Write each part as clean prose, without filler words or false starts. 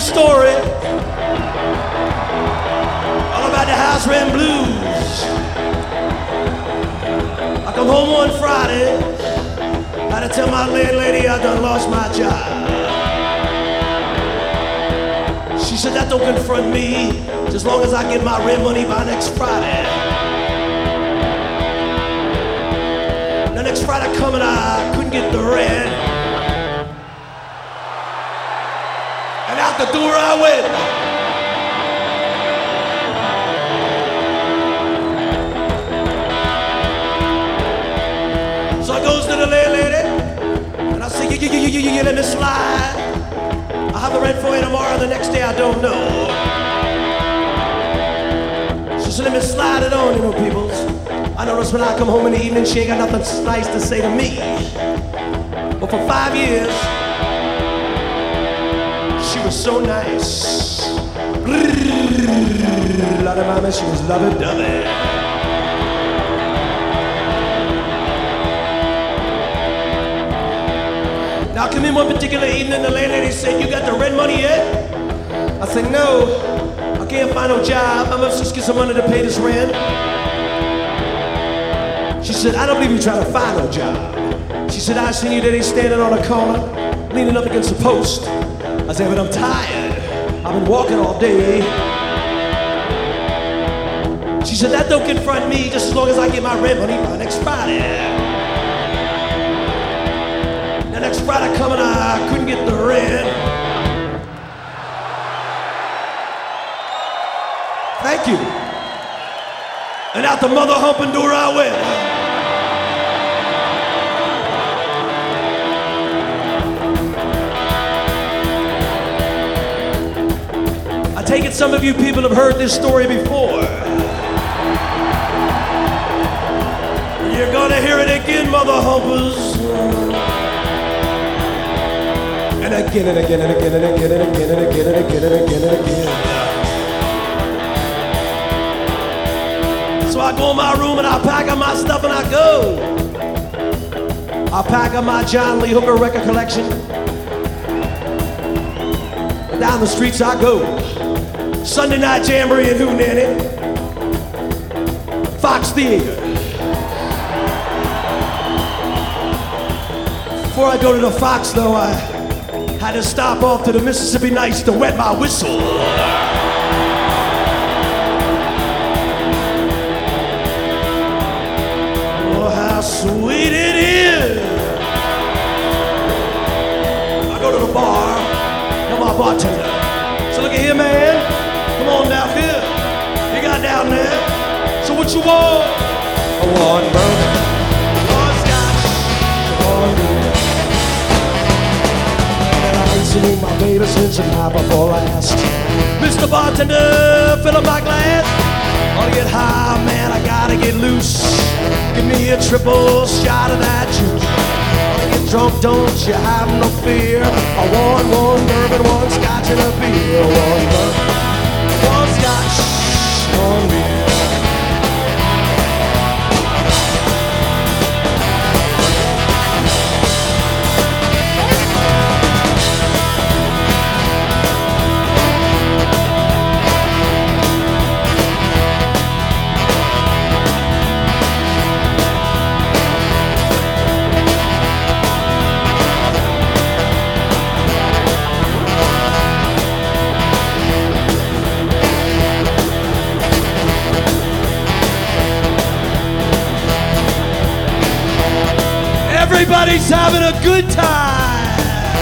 story all about the house rent blues. I come home one Friday, had to tell my landlady I done lost my job. She said that don't confront me, as long as I get my rent money by next Friday. Now next Friday coming, I couldn't get the rent, and out the door I went. So I goes to the landlady, and I say, you let me slide. I'll have the rent for you tomorrow, the next day I don't know. She said, let me slide it on, peoples. I notice when I come home in the evening, she ain't got nothing nice to say to me. But for 5 years, she was so nice. Lot of mama, she was lovey-dovey. Now I come in one particular evening, the landlady said, you got the rent money yet? I said, no, I can't find no job. I must just get some money to pay this rent. She said, I don't believe you trying to find no job. She said, I seen you today standing on a corner, leaning up against a post. I said, but I'm tired. I've been walking all day. She said, that don't confront me, just as long as I get my rent money by next Friday. Next Friday coming, I couldn't get the rent. Thank you. And out the mother humping door I went. I take it some of you people have heard this story before. You're gonna hear it again, mother humpers. And again and again and again and again and again and again and again and again and again. So I go in my room and I pack up my stuff and I go. I pack up my John Lee Hooker record collection. And down the streets I go. Sunday Night Jamboree in Hoonanny. Fox Theater. Before I go to the Fox though, I had to stop off to the Mississippi Nights to wet my whistle. Oh, how sweet it is. I go to the bar, tell my bartender. So look at here, man. Come on down here. You got down there. So what you want? I want bourbon, one scotch, one beer. Seen my baby since the night before last. Mr. Bartender, fill up my glass. Wanna get high, man, I gotta get loose. Give me a triple shot of that juice. Wanna get drunk, don't you have no fear. I want one bourbon, one scotch and a beer. One bourbon, one scotch, one beer. Everybody's having a good time.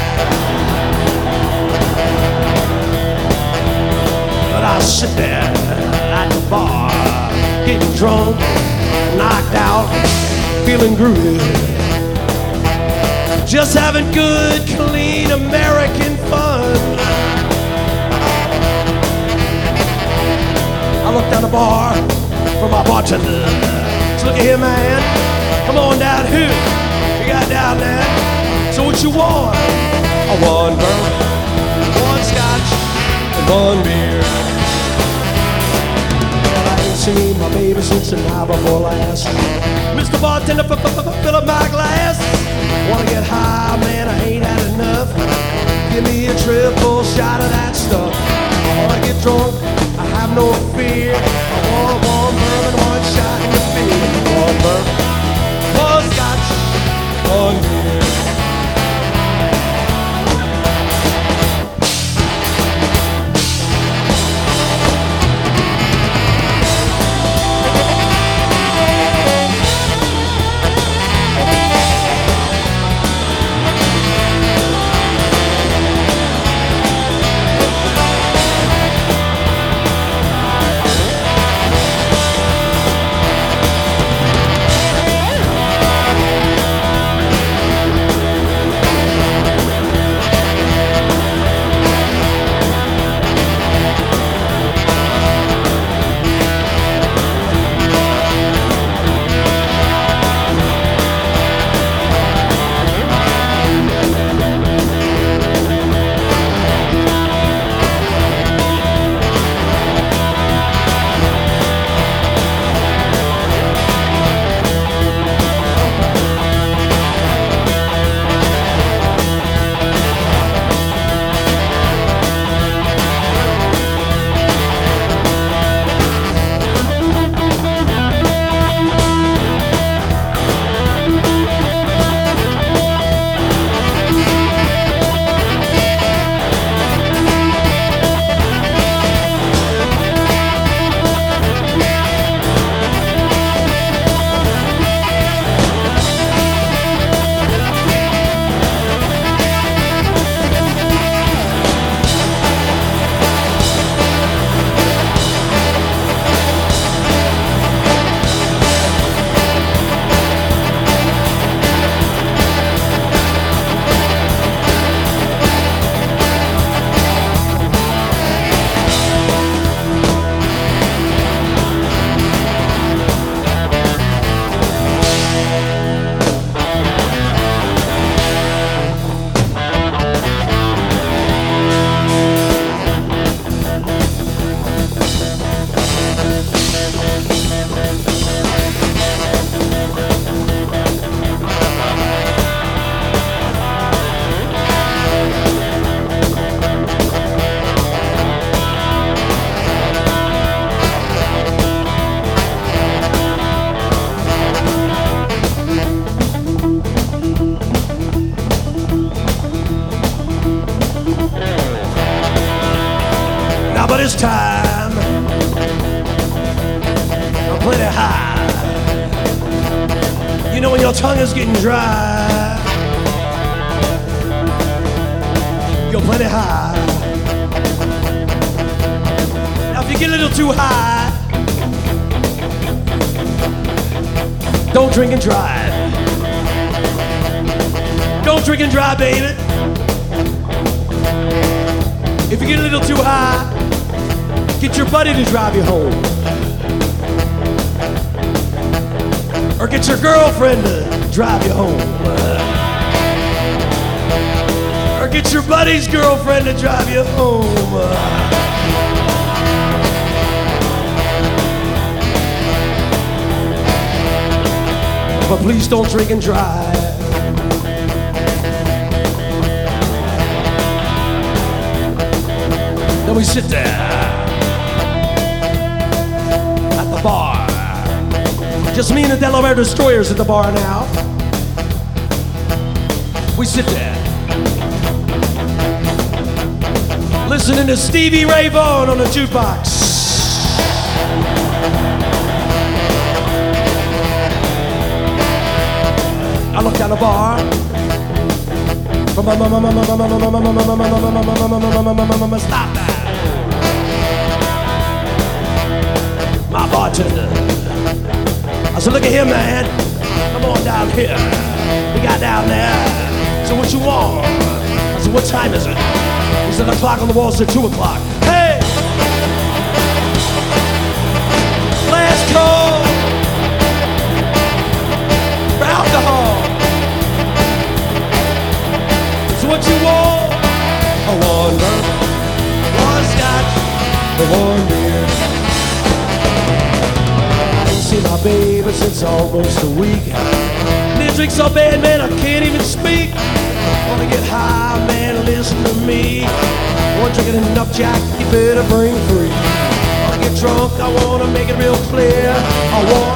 But I sit there at the bar, getting drunk, knocked out, feeling groovy. Just having good, clean American fun. I look down the bar for my bartender. So look at here, man. Come on down here. You got down there. So what you want? I want bourbon, one scotch, and one beer. Well, I ain't seen my baby since the night before last. Mr. Bartender, fill up my glass. Wanna get high, man, I ain't had enough. Give me a triple shot of that stuff. I wanna get drunk, I have no fear. I want one bourbon, one shot in the beer. One bourbon, one scotch, one beer. But it's time. I'm plenty high. You know when your tongue is getting dry, you're plenty high. Now if you get a little too high, don't drink and drive. Don't drink and drive, baby. If you get a little too high, get your buddy to drive you home. Or get your girlfriend to drive you home. Or get your buddy's girlfriend to drive you home. But please don't drink and drive. Then we sit there at the bar. Just me and the Delaware Destroyers at the bar now. We sit there listening to Stevie Ray Vaughan on the jukebox. I look down the bar. Stop that. My bartender. I said, look at here, man. Come on down here. We got down there. So what you want? I said, what time is it? He said, the clock on the wall said 2 o'clock. Hey! Last call for alcohol. So what you want? I want one scotch for 1 beer. See my baby since almost a week. And it drinks so bad, man, I can't even speak. Wanna get high, man, listen to me. One drinking enough, Jack, you better bring three. Wanna get drunk, I wanna make it real clear. I wanna